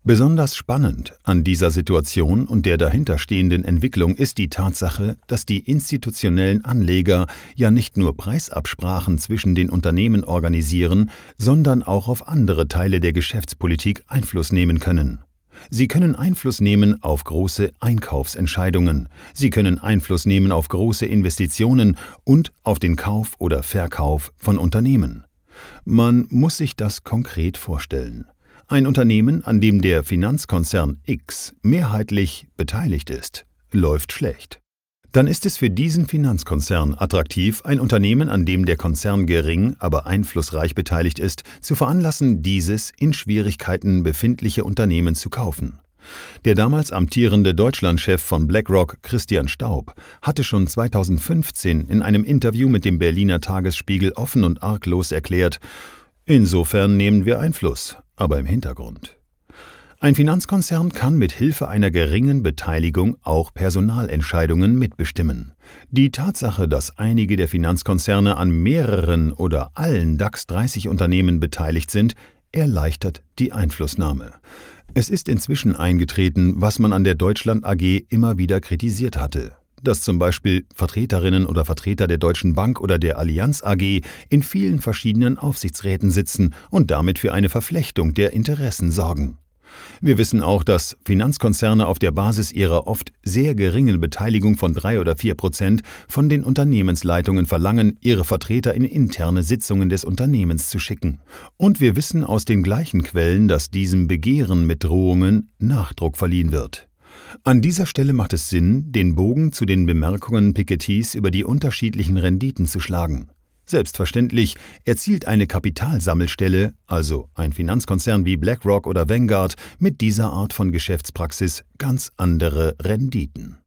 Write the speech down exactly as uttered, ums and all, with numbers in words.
Besonders spannend an dieser Situation und der dahinterstehenden Entwicklung ist die Tatsache, dass die institutionellen Anleger ja nicht nur Preisabsprachen zwischen den Unternehmen organisieren, sondern auch auf andere Teile der Geschäftspolitik Einfluss nehmen können. Sie können Einfluss nehmen auf große Einkaufsentscheidungen, sie können Einfluss nehmen auf große Investitionen und auf den Kauf oder Verkauf von Unternehmen. Man muss sich das konkret vorstellen. Ein Unternehmen, an dem der Finanzkonzern X mehrheitlich beteiligt ist, läuft schlecht. Dann ist es für diesen Finanzkonzern attraktiv, ein Unternehmen, an dem der Konzern gering, aber einflussreich beteiligt ist, zu veranlassen, dieses in Schwierigkeiten befindliche Unternehmen zu kaufen. Der damals amtierende Deutschlandchef von BlackRock, Christian Staub, hatte schon zweitausendfünfzehn in einem Interview mit dem Berliner Tagesspiegel offen und arglos erklärt: Insofern nehmen wir Einfluss, aber im Hintergrund. Ein Finanzkonzern kann mit Hilfe einer geringen Beteiligung auch Personalentscheidungen mitbestimmen. Die Tatsache, dass einige der Finanzkonzerne an mehreren oder allen DAX dreißig Unternehmen beteiligt sind, erleichtert die Einflussnahme. Es ist inzwischen eingetreten, was man an der Deutschland A G immer wieder kritisiert hatte: dass zum Beispiel Vertreterinnen oder Vertreter der Deutschen Bank oder der Allianz A G in vielen verschiedenen Aufsichtsräten sitzen und damit für eine Verflechtung der Interessen sorgen. Wir wissen auch, dass Finanzkonzerne auf der Basis ihrer oft sehr geringen Beteiligung von drei oder vier Prozent von den Unternehmensleitungen verlangen, ihre Vertreter in interne Sitzungen des Unternehmens zu schicken. Und wir wissen aus den gleichen Quellen, dass diesem Begehren mit Drohungen Nachdruck verliehen wird. An dieser Stelle macht es Sinn, den Bogen zu den Bemerkungen Pikettys über die unterschiedlichen Renditen zu schlagen. Selbstverständlich erzielt eine Kapitalsammelstelle, also ein Finanzkonzern wie BlackRock oder Vanguard, mit dieser Art von Geschäftspraxis ganz andere Renditen.